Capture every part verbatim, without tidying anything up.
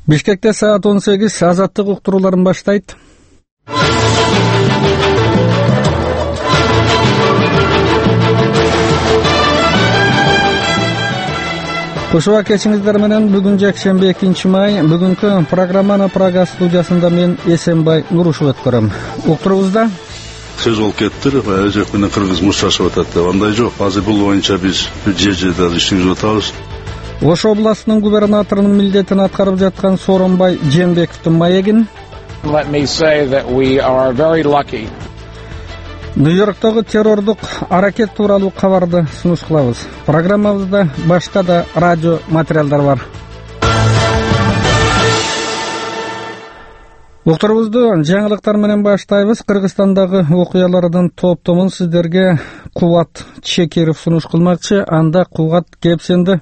Бишкекте саат он сегиз азаттык уктурууларын баштайт. Кушуба кечиңиздер менен бүгүн жекшемби экинчи май. Бүгүнкү программаны Прага студиясында мен Эсенбай Нурушев өткөрөм. Уктуруубузда сөз болуп кетти, жок менен кыргыз мушташып атат деп. Андай жок. Азыр бул боюнча биз же-жерде иштеп жатабыз. Ош областынын губернаторунун милдетин аткарып жаткан Сооронбай Жээнбековдун маегин Let me say that we are very lucky. Нью-Йорктогу террордук аракет тууралуу кабарды сунуш кылабыз. Программабызда башка да радио материалдар бар. Уктуруубузду жаңылыктар менен баштайбыз. Кыргызстандагы окуялардын топтомун сиздерге Кубат Чекиров сунуш кылмакчы. Анда Кубат кепсинди.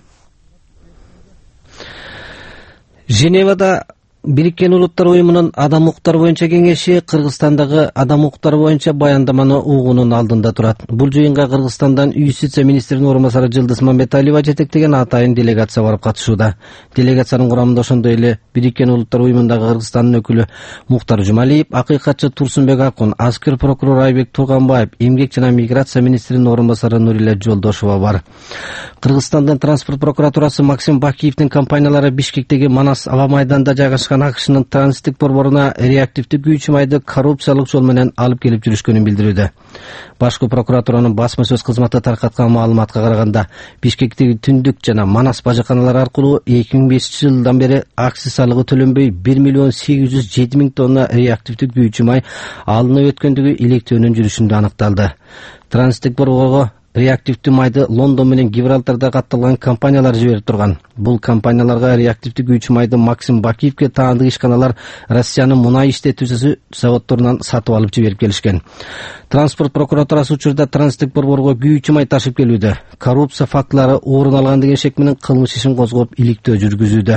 Женевада Бириккен Улуттар уюмунун адам укуктары боюнча кеңеши Кыргызстандагы адам укуктары боюнча баяндаманы угуунун алдында турат. Бул жыйынга Кыргызстандан юстиция министринин орун басары Жылдыз Мамбеталиева жетектеген атайын делегация барып катышууда. Делегациянын курамында ошондой эле Бириккен Улуттар уюмундагы Кыргызстандын өкүлү Муктар Жумалиев, акыйкатчы Турсунбек Акун, аскер прокурор Айбек Турганбаев, эмгек жана миграция министринин орун басары Нуриле Жолдошова бар. Кыргызстандын транспорт прокуратурасы Максим Бакиевдин компаниялары Бишкектеги Манас аба майданында жайгашкан акшнын транзиттик борборуна реактивдик күйүүчү майды коррупциялык жол менен алып келип жүрүшкөнүн билдирүүдө. Башкы прокуратуранын басма сөз кызматы таркаткан маалыматка караганда, Бишкектеги Түндүк жана Манас бажыканалары аркылуу эки миң бешинчи жылдан бери акциз салыгы төлөнбөй бир миллион сегиз жүз жети миң тонна реактивдик күйүүчү май алынып өткөндүгү илектөөнүн жүрүшүндө аныкталды. Транзиттик борборго реактивдүү майды Лондон менен Гибралтарда катталган компаниялар жиберип турган. Бул компанияларга реактивдүү күйүүчү майды Максим Бакиевке таандык ишканалар Россиянын мунай иштетүүчүсү заводдорунан сатып алып жиберип келишкен. Транспорт прокуратурасы учурда транзиттик борборго күйүүчү май ташып келүүдө коррупция фактылары орун алган деген шек менен кылмыш ишин козгоп иликтөө жүргүзүүдө.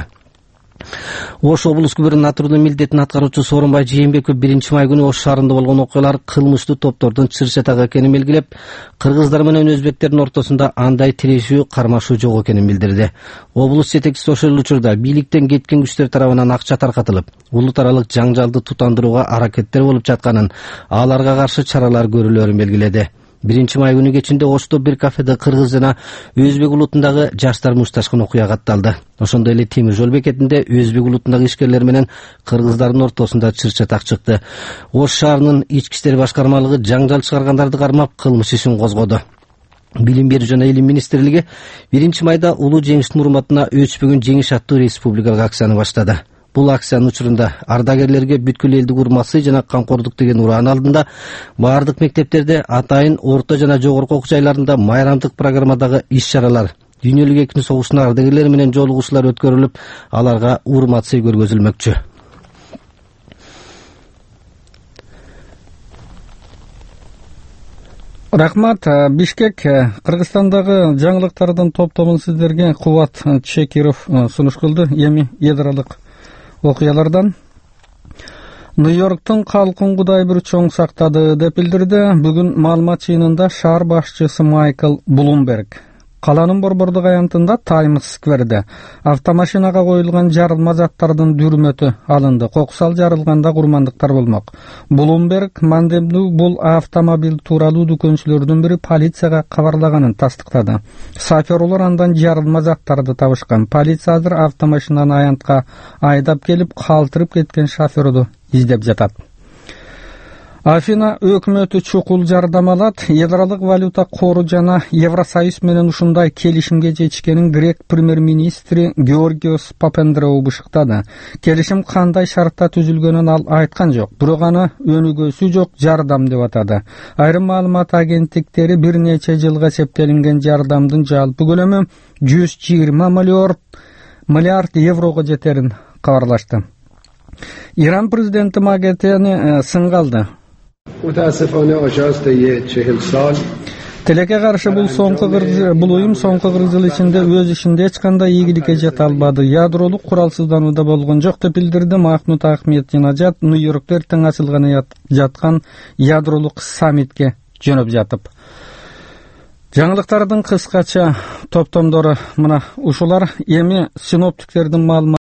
Ош облус губернаторунун милдетин аткаруучу Сооронбай Жээнбеков биринчи май күнү Ош шаарында болгон окуялар кылмыштуу топтордун чыр-чатак экенин белгилеп, кыргыздар менен өзбектердин ортосунда андай тирешүү, кармашуу жок экенин билдирди. Облус жетекчиси ошол учурда бийликтен кеткен күчтөр тарабынан акча таркатылып, улут аралык жаңжалды тутандырууга аракеттер болуп жатканын, аларга каршы чаралар көрүлөрүн белгиледи. Биринчи май күнү кечинде Ошто бир кафеде кыргыз жана өзбек улутундагы жаштар мушташкан окуя катталды. Ошондой эле темир жол бекетинде өзбек улутундагы ишкерлер менен кыргыздардын ортосунда чыр-чатак чыкты. Ош шаарынын ички иштер башкармалыгы жаңжал чыгаргандарды кармап кылмыш ишин козгоду. Билим берүү жана илим министрлиги биринчи майда улуу жеңиштин урматына өчпөгөн жеңиш аттуу республикалык акцияны баштады. Бул акциянын учурунда ардагерлерге бүткүл элдик урматсый жана камкордук деген ураан алдында баардык мектептерде атайын орто жана жогорку окуу жайларында майрамдык программадагы иш-чаралар, дүйнөлүк экинчи согуштун ардагерлери менен жолугушуулар өткөрүлүп, аларга урматсый көргөзүлмөкчү. Рахмат. Бишкек Кыргызстандагы жаңылыктардын топтомун сиздерге Кубат Чекиров сунуш кылды. Эми ядралык окуялардан Нью-Йорктун калкын Кудай бир чоң сактады деп билдирди бүгүн маалымат жыйынында шаар башчысы Майкл Блумберг. Каланын борбордук аянтында Таймс скверде автомашинага коюлган жарылма заттардын дүрмөтү алынды. Кокусал жарылганда курмандыктар болмок. Блумберг мандемдүү бул автомобиль тууралуу дүкөнчүлөрдүн бири полицияга кабарлаганын тастыктады. Саферлор андан жарылма заттарды табышкан. Полиция азыр автомашинаны аянтка айдап келип, калтырып кеткен шоферду издеп жатат. Афина өкмөтү чукул жардам алат. Ядралык валюта кору жана Евросоюз менен ушундай келишимге жетишкенин грек премьер-министри Георгиос Папандреou бышыктады. Келишим кандай шартта түзүлгөнүн ал айткан жок, бирок аны өнүгүүсү жок жардам деп атады. Айрым маалымат агенттиктери бир нече жылга эсептелинген жардамдын жалпы көлөмү жүз жыйырма миллиард еврого жетерин кабарлашты. Иран президенти Магетени сынга алды. Тилекке каршы бул соңку бул уюм соңку кырк жыл ичинде өз ишинде эч кандай ийгиликке жете албады. Ядролук куралсызданууда болгон жок деп билдирди Махмуд Ахмединажад Нью-Йоркто эртең ачылганы жаткан ядролук саммитке жөнөп жатып. Жаңылыктардын кыскача топтомдору мына ушулар. Эми синоптиктердин маалыматы